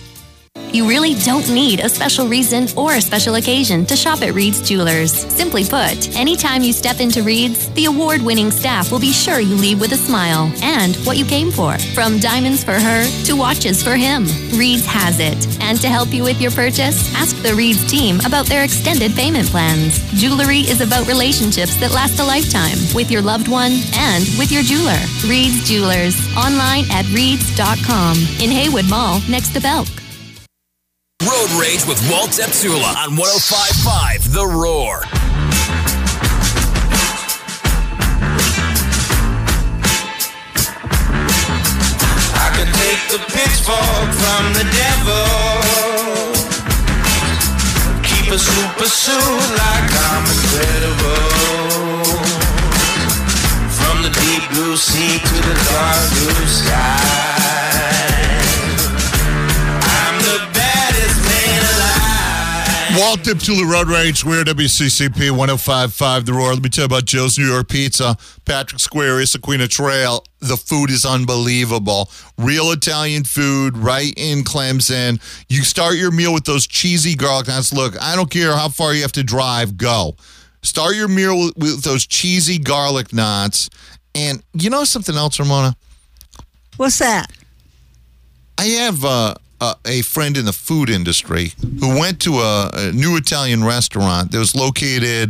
Speaker 21: You really don't need a special reason or a special occasion to shop at Reed's Jewelers. Simply put, anytime you step into Reed's, the award-winning staff will be sure you leave with a smile and what you came for. From diamonds for her to watches for him, Reed's has it. And to help you with your purchase, ask the Reed's team about their extended payment plans. Jewelry is about relationships that last a lifetime with your loved one and with your jeweler. Reed's Jewelers, online at reeds dot com, in Haywood Mall next to Belk.
Speaker 4: Road Rage with Walt Tepsula on one oh five point five The Roar.
Speaker 2: I could take the pitchfork from the devil, keep a super suit like I'm incredible. From the deep blue sea to the dark blue sky, I'm the baddest man alive.
Speaker 3: Walt Tepsula, Road Rage, Square, W C C P, one oh five point five The Roar. Let me tell you about Joe's New York Pizza, Patrick Square, Issaquina Trail. The food is unbelievable. Real Italian food right in Clemson. You start your meal with those cheesy garlic knots. Look, I don't care how far you have to drive, go. Start your meal with, with those cheesy garlic knots. And you know something else, Ramona?
Speaker 14: What's that?
Speaker 3: I have uh, uh, a friend in the food industry who went to a, a new Italian restaurant that was located,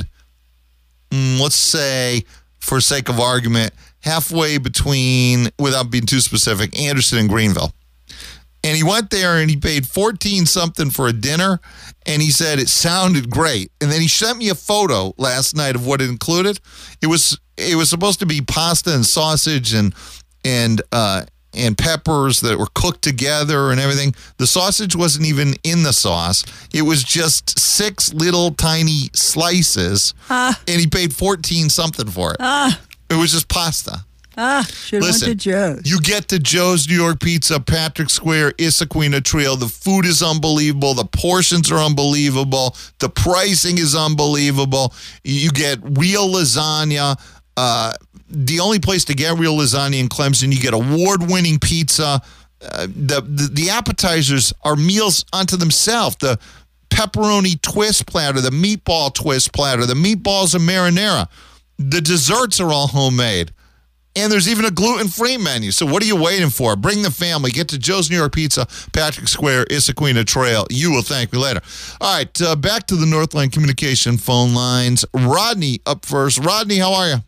Speaker 3: mm, let's say, for sake of argument, halfway between, without being too specific, Anderson and Greenville. And he went there and he paid fourteen something for a dinner, and he said it sounded great. And then he sent me a photo last night of what it included. It was it was supposed to be pasta and sausage and and uh, and peppers that were cooked together and everything. The sausage wasn't even in the sauce. It was just six little tiny slices, uh, and he paid fourteen something for it. Uh, it was just pasta.
Speaker 14: Ah, should have went to Joe's.
Speaker 3: You get to Joe's New York Pizza, Patrick Square, Issaquina Trail. The food is unbelievable. The portions are unbelievable. The pricing is unbelievable. You get real lasagna. Uh, the only place to get real lasagna in Clemson, you get award-winning pizza. Uh, the, the the appetizers are meals unto themselves. The pepperoni twist platter, the meatball twist platter, the meatballs and marinara. The desserts are all homemade. And there's even a gluten-free menu. So what are you waiting for? Bring the family. Get to Joe's New York Pizza, Patrick Square, Issaquina Trail. You will thank me later. All right, uh, back to the Northland Communication phone lines. Rodney up first. Rodney, how are you?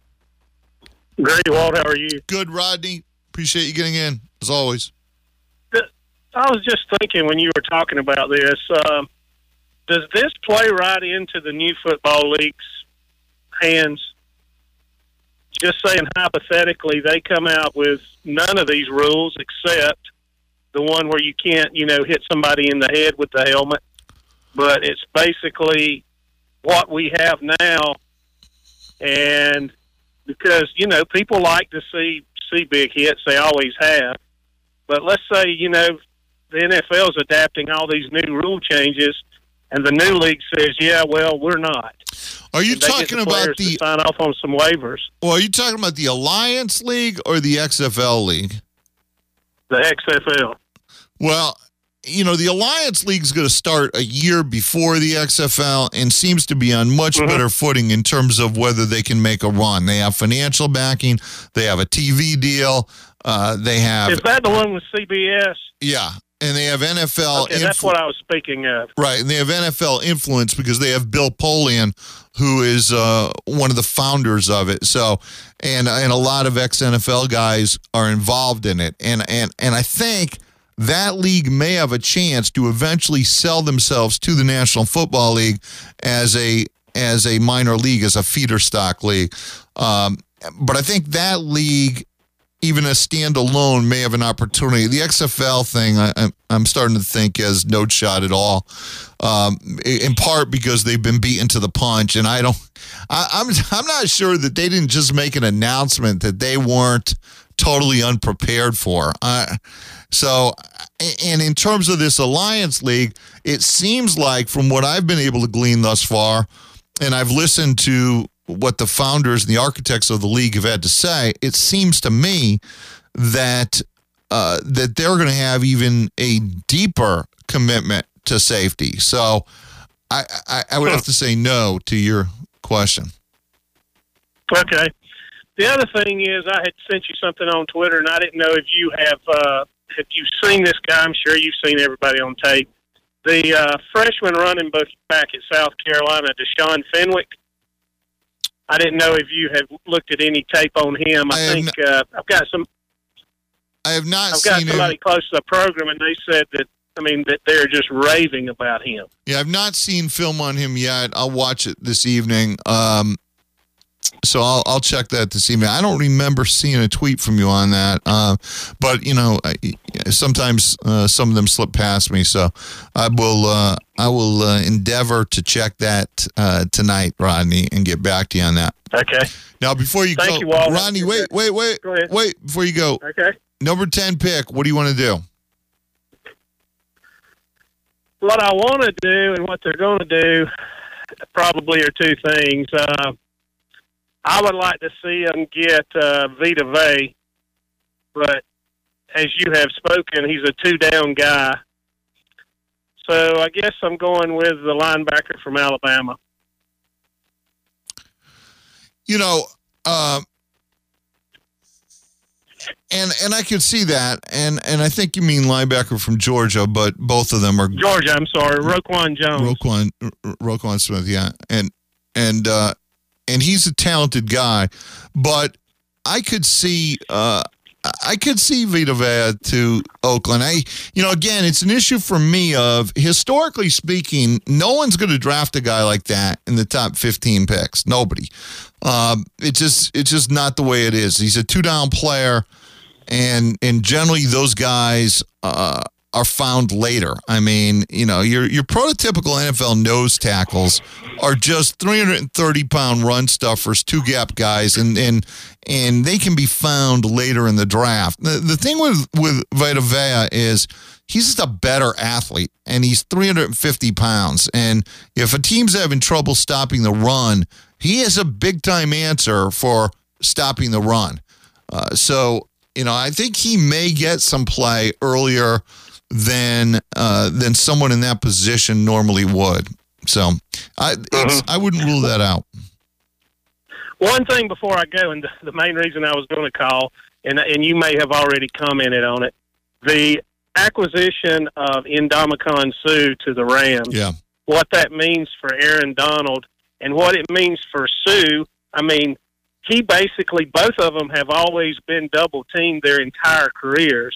Speaker 22: Great, Walt. How are you?
Speaker 3: Good, Rodney. Appreciate you getting in, as always.
Speaker 1: I was just thinking when you were talking about this, uh, does this play right into the new football league's hands? Just saying hypothetically, they come out with none of these rules except the one where you can't, you know, hit somebody in the head with the helmet. But it's basically what we have now. And because, you know, people like to see, see big hits. They always have. But let's say, you know, the N F L is adapting all these new rule changes, and the new league says, yeah, well, we're not.
Speaker 3: Are you
Speaker 1: and they
Speaker 3: talking
Speaker 1: get the
Speaker 3: about
Speaker 1: players
Speaker 3: the
Speaker 1: to sign off on some waivers?
Speaker 3: Well, are you talking about the Alliance League or the X F L League?
Speaker 1: The X F L.
Speaker 3: Well, you know, the Alliance League is going to start a year before the X F L and seems to be on much
Speaker 1: Mm-hmm.
Speaker 3: better footing in terms of whether they can make a run. They have financial backing. They have a T V deal. Uh, they have.
Speaker 1: Is that the one with C B S?
Speaker 3: Yeah. And they have N F L.
Speaker 1: Okay, that's
Speaker 3: influ-
Speaker 1: what I was speaking of.
Speaker 3: Right, and they have N F L influence because they have Bill Polian, who is uh, one of the founders of it. So, and and a lot of ex-N F L guys are involved in it, and and and I think that league may have a chance to eventually sell themselves to the National Football League as a as a minor league, as a feeder stock league. Um, but I think that league, even a standalone, may have an opportunity. The X F L thing, I, I'm, I'm starting to think has no shot at all. Um, in part because they've been beaten to the punch, and I don't. I, I'm I'm not sure that they didn't just make an announcement that they weren't totally unprepared for. Uh, so, and in terms of this Alliance League, it seems like from what I've been able to glean thus far, and I've listened to what the founders and the architects of the league have had to say, it seems to me that uh, that they're going to have even a deeper commitment to safety. So I, I, I would have to say no to your question.
Speaker 1: Okay. The other thing is I had sent you something on Twitter, and I didn't know if you have uh, if you've seen this guy. I'm sure you've seen everybody on tape. The uh, freshman running back at South Carolina, Deshaun Fenwick. I didn't know if you had looked at any tape on him. I, I think not, uh, I've got some.
Speaker 3: I have not.
Speaker 1: I've got
Speaker 3: seen
Speaker 1: somebody
Speaker 3: him.
Speaker 1: close to the program, and they said that. I mean, that they're just raving about him.
Speaker 3: Yeah, I've not seen film on him yet. I'll watch it this evening. Um, so I'll I'll check that this evening. I don't remember seeing a tweet from you on that, uh, but you know, I, sometimes uh, some of them slip past me. So I will uh, I will uh, endeavor to check that uh, tonight, Rodney, and get back to you on that.
Speaker 1: Okay.
Speaker 3: Now, before you
Speaker 1: Thank
Speaker 3: go,
Speaker 1: you, Walt.
Speaker 3: Rodney, wait, wait, wait,
Speaker 1: Go ahead.
Speaker 3: wait, before you go.
Speaker 1: Okay.
Speaker 3: Number ten pick. What do you want to do?
Speaker 1: What I want to do and what they're going to do probably are two things. Uh, I would like to see them get uh, Vita Vea, but as you have spoken, he's a two-down guy. So I guess I'm going with the linebacker from Alabama.
Speaker 3: You know, uh, and and I could see that, and, and I think you mean linebacker from Georgia, but both of them are
Speaker 1: Georgia. I'm sorry, Roquan Jones.
Speaker 3: Roquan Roquan Smith, yeah, and and uh, and he's a talented guy, but I could see uh, I could see Vita Vea to Oakland. I you know again, it's an issue for me of historically speaking, no one's going to draft a guy like that in the top fifteen picks. Nobody. Um, it's just it's just not the way it is. He's a two down player. And and generally those guys uh, are found later. I mean, you know, your your prototypical N F L nose tackles are just three hundred thirty pound run stuffers, two gap guys, and and and they can be found later in the draft. The, the thing with with Vita Vea is he's just a better athlete, and he's three hundred fifty pounds. And if a team's having trouble stopping the run, he is a big time answer for stopping the run. Uh, so. You know, I think he may get some play earlier than uh, than someone in that position normally would. So I it's, I wouldn't rule that out.
Speaker 1: One thing before I go, and the main reason I was going to call, and and you may have already commented on it, the acquisition of Ndamukong Suh to the Rams.
Speaker 3: Yeah.
Speaker 1: What that means for Aaron Donald and what it means for Suh. I mean, he basically, both of them have always been double teamed their entire careers.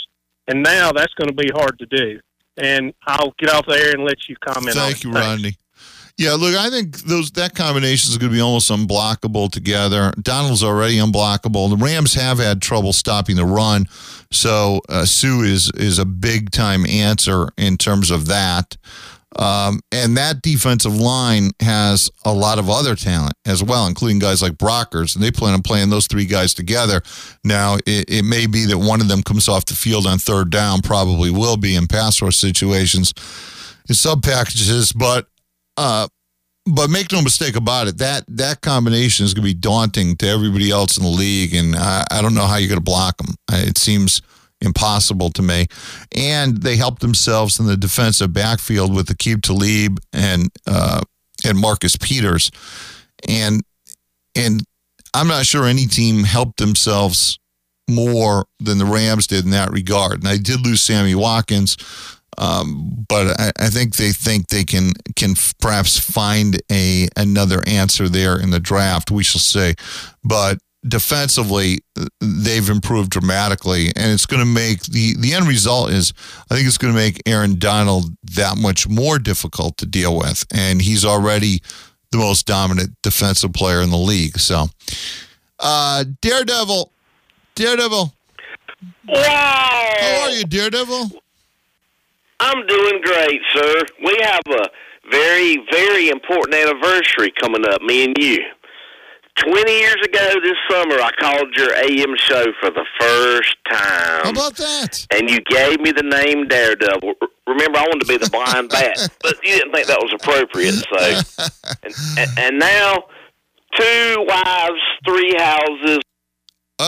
Speaker 1: And now that's going to be hard to do. And I'll get off there and let you comment on it.
Speaker 3: Thank you, Rodney. Yeah, look, I think those that combination is going to be almost unblockable together. Donald's already unblockable. The Rams have had trouble stopping the run, so uh, Sue is is a big time answer in terms of that. Um, and that defensive line has a lot of other talent as well, including guys like Brockers, and they plan on playing those three guys together. Now, it, it may be that one of them comes off the field on third down, probably will be in pass rush situations, in sub packages, but. Uh, but make no mistake about it, that that combination is going to be daunting to everybody else in the league, and I, I don't know how you're going to block them. It seems impossible to me. And they helped themselves in the defensive backfield with Aqib Talib and uh, and Marcus Peters, and and I'm not sure any team helped themselves more than the Rams did in that regard. And I did lose Sammy Watkins. Um, but I, I think they think they can can perhaps find a another answer there in the draft. We shall see. But defensively, they've improved dramatically, and it's going to make the the end result is I think it's going to make Aaron Donald that much more difficult to deal with, and he's already the most dominant defensive player in the league. So, uh, Daredevil, Daredevil,
Speaker 5: wow!
Speaker 3: How are you, Daredevil?
Speaker 5: I'm doing great, sir. We have a very, very important anniversary coming up, me and you. Twenty years ago this summer, I called your A M show for the first time.
Speaker 3: How about that?
Speaker 5: And you gave me the name Daredevil. Remember, I wanted to be the blind bat, but you didn't think that was appropriate. So, and, and, and now, two wives, three houses.
Speaker 3: Uh.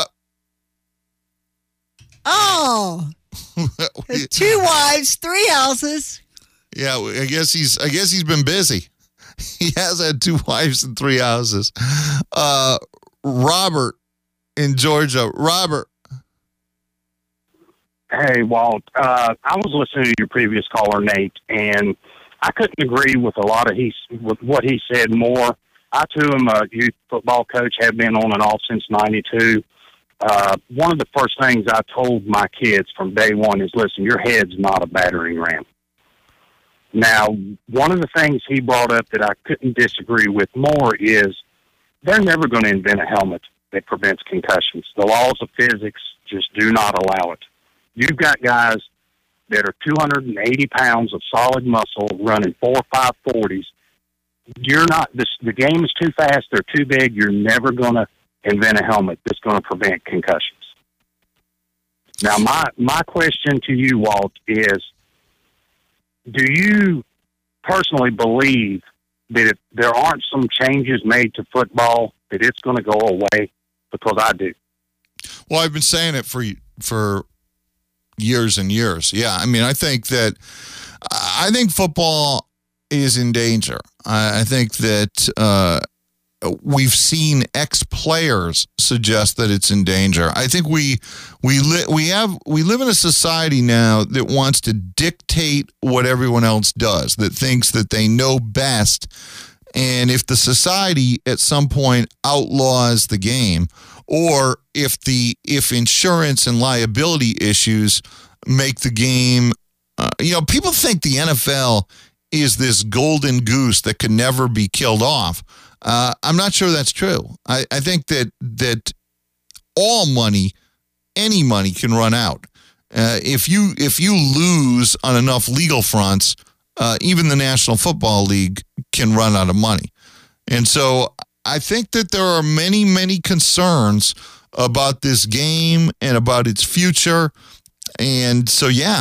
Speaker 14: Oh. Two wives, three houses.
Speaker 3: Yeah, I guess he's. I guess he's been busy. He has had two wives and three houses. Uh, Robert in Georgia. Robert.
Speaker 22: Hey, Walt. Uh, I was listening to your previous caller, Nate, and I couldn't agree with a lot of he with what he said more. I too am a youth football coach. Have been on and off since ninety-two. Uh, one of the first things I told my kids from day one is, listen, your head's not a battering ram. Now, one of the things he brought up that I couldn't disagree with more is they're never going to invent a helmet that prevents concussions. The laws of physics just do not allow it. You've got guys that are two hundred eighty pounds of solid muscle running four or five forties. You're not, this, the game is too fast, they're too big, you're never going to invent a helmet that's going to prevent concussions. Now, my, my question to you, Walt, is do you personally believe that if there aren't some changes made to football, that it's going to go away? Because I do.
Speaker 3: Well, I've been saying it for for years and years. Yeah, I mean, I think that I think football is in danger. I, I think that uh, we've seen ex-players suggest that it's in danger. I think we we li- we have we live in a society now that wants to dictate what everyone else does, that thinks that they know best. And if the society at some point outlaws the game, or if the if insurance and liability issues make the game, uh, you know, people think the N F L is this golden goose that can never be killed off. Uh, I'm not sure that's true. I, I think that that all money, any money, can run out. Uh, if you if you lose on enough legal fronts, uh, even the National Football League can run out of money. And so I think that there are many, many concerns about this game and about its future. And so, yeah.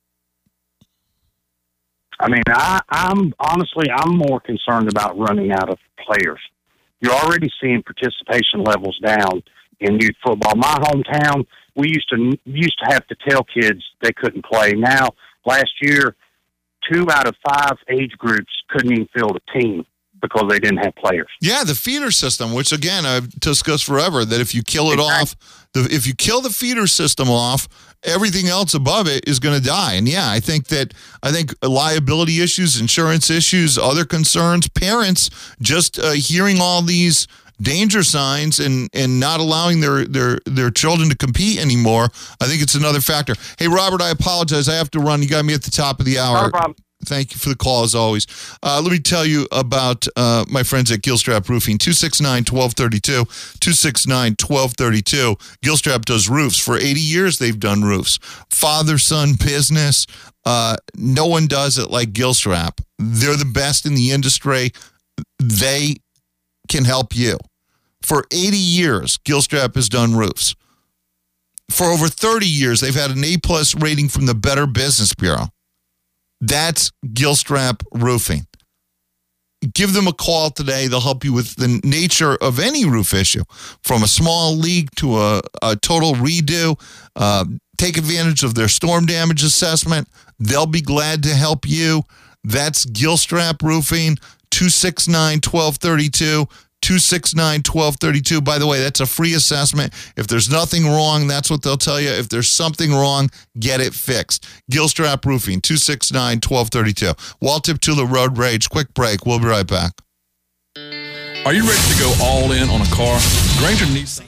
Speaker 22: I mean, I, I'm honestly, I'm more concerned about running out of players. You're already seeing participation levels down in youth football. My hometown, we used to used to have to tell kids they couldn't play. Now, last year, two out of five age groups couldn't even field a team because they didn't have players.
Speaker 3: Yeah, the feeder system, which again I've discussed forever, that if you kill it exactly. off, the, if you kill the feeder system off, everything else above it is going to die. And yeah, I think that I think liability issues, insurance issues, other concerns, parents just uh, hearing all these danger signs and and not allowing their their their children to compete anymore, I think it's another factor. Hey, Robert, I apologize. I have to run. You got me at the top of the hour.
Speaker 22: No problem.
Speaker 3: Thank you for the call, as always. Uh, let me tell you about uh, my friends at Gilstrap Roofing, two six nine, one two three two, two six nine, one two three two. Gilstrap does roofs. For eighty years, they've done roofs. Father-son business. Uh, no one does it like Gilstrap. They're the best in the industry. They can help you. For eighty years, Gilstrap has done roofs. For over thirty years, they've had an A-plus rating from the Better Business Bureau. That's Gilstrap Roofing. Give them a call today. They'll help you with the nature of any roof issue, from a small leak to a, a total redo. Uh, take advantage of their storm damage assessment. They'll be glad to help you. That's Gilstrap Roofing, two six nine, one two three two. two six nine, one two three two. By the way, that's a free assessment. If there's nothing wrong, that's what they'll tell you. If there's something wrong, get it fixed. Gilstrap Roofing, two six nine, one two three two. Walt Tiptula Road Rage. Quick break. We'll be right back.
Speaker 19: Are you ready to go all in on a car? Granger Nissan.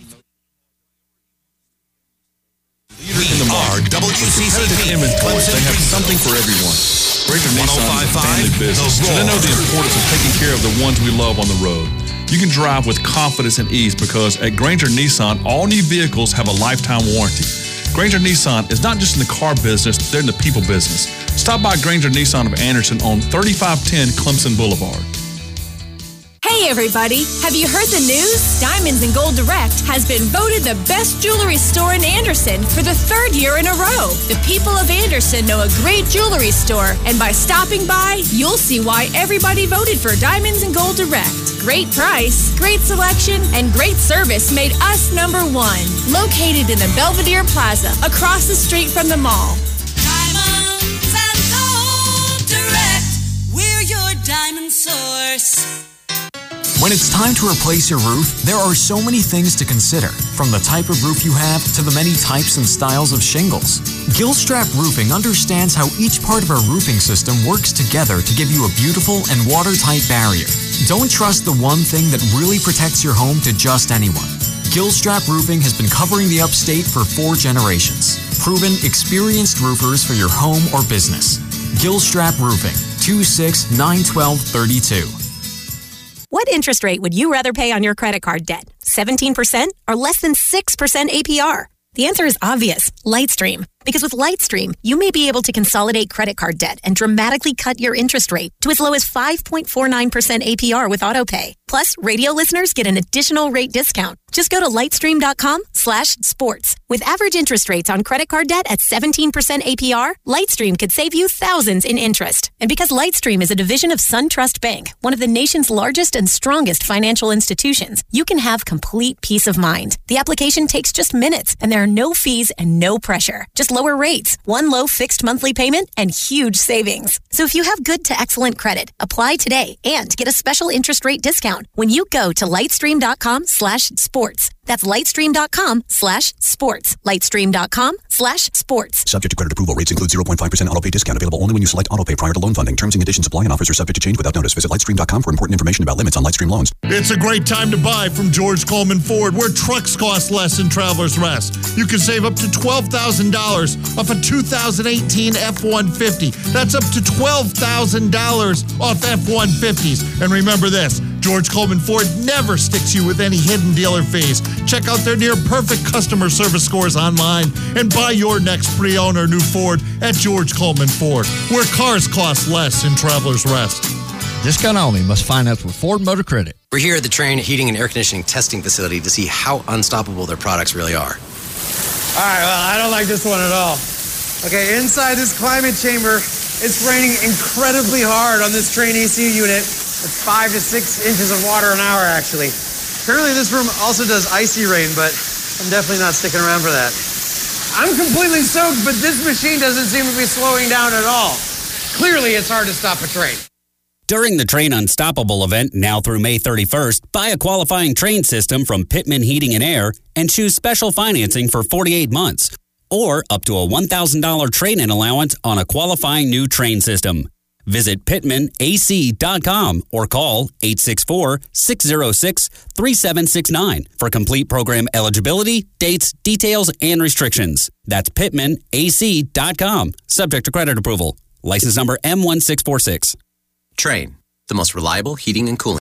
Speaker 4: We are W C C P.
Speaker 19: Inventory. They have something for everyone. Granger Nissan is a family business, so they know the importance of taking care of the ones we love on the road. You can drive with confidence and ease because at Granger Nissan, all new vehicles have a lifetime warranty. Granger Nissan is not just in the car business, they're in the people business. Stop by Granger Nissan of Anderson on thirty-five ten Clemson Boulevard.
Speaker 6: Hey everybody, have you heard the news? Diamonds and Gold Direct has been voted the best jewelry store in Anderson for the third year in a row. The people of Anderson know a great jewelry store, and by stopping by, you'll see why everybody voted for Diamonds and Gold Direct. Great price, great selection, and great service made us number one. Located in the Belvedere Plaza, across the street from the mall.
Speaker 2: Diamonds and Gold Direct, we're your diamond source.
Speaker 7: When it's time to replace your roof, there are so many things to consider, from the type of roof you have to the many types and styles of shingles. Gilstrap Roofing understands how each part of our roofing system works together to give you a beautiful and watertight barrier. Don't trust the one thing that really protects your home to just anyone. Gilstrap Roofing has been covering the upstate for four generations. Proven, experienced roofers for your home or business. Gilstrap Roofing, two six nine, one two three two.
Speaker 8: What interest rate would you rather pay on your credit card debt? seventeen percent or less than six percent A P R? The answer is obvious, Lightstream. Because with Lightstream, you may be able to consolidate credit card debt and dramatically cut your interest rate to as low as five point four nine percent A P R with AutoPay. Plus, radio listeners get an additional rate discount. Just go to lightstream.com slash sports. With average interest rates on credit card debt at seventeen percent A P R, Lightstream could save you thousands in interest. And because Lightstream is a division of SunTrust Bank, one of the nation's largest and strongest financial institutions, you can have complete peace of mind. The application takes just minutes, and there are no fees and no pressure. Just lower rates, one low fixed monthly payment, and huge savings. So if you have good to excellent credit, apply today and get a special interest rate discount when you go to lightstream.com slash sports. That's lightstream.com slash sports. Lightstream.com slash sports.
Speaker 23: Subject to credit approval. Rates include zero point five percent auto pay discount available only when you select auto pay prior to loan funding. Terms and conditions apply and offers are subject to change without notice. Visit lightstream dot com for important information about limits on Lightstream loans.
Speaker 3: It's a great time to buy from George Coleman Ford, where trucks cost less than Travelers Rest. You can save up to twelve thousand dollars off a two thousand eighteen F one fifty. That's up to twelve thousand dollars off F one fifties. And remember this, George Coleman Ford never sticks you with any hidden dealer fees. Check out their near-perfect customer service scores online and buy your next pre-owned or new Ford at George Coleman Ford, where cars cost less in Travelers Rest.
Speaker 24: Discount only. Must finance with Ford Motor Credit.
Speaker 9: We're here at the Trane Heating and Air Conditioning Testing Facility to see how unstoppable their products really are.
Speaker 10: All right, well, I don't like this one at all. Okay, inside this climate chamber, it's raining incredibly hard on this Trane A C unit. It's five to six inches of water an hour, actually. Apparently this room also does icy rain, but I'm definitely not sticking around for that. I'm completely soaked, but this machine doesn't seem to be slowing down at all. Clearly, it's hard to stop a train.
Speaker 11: During the Trane Unstoppable event, now through May thirty-first, buy a qualifying Trane system from Pittman Heating and Air and choose special financing for forty-eight months, or up to a one thousand dollars trade-in allowance on a qualifying new Trane system. Visit pittman a c dot com or call eight six four, six zero six, three seven six nine for complete program eligibility, dates, details, and restrictions. That's pittman a c dot com. Subject to credit approval. License number M one six four six.
Speaker 9: Train, the most reliable heating and cooling